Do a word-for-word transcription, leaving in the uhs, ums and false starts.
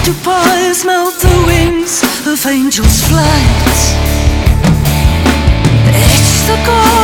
Do pies melt the wings of angels' flight? It's the God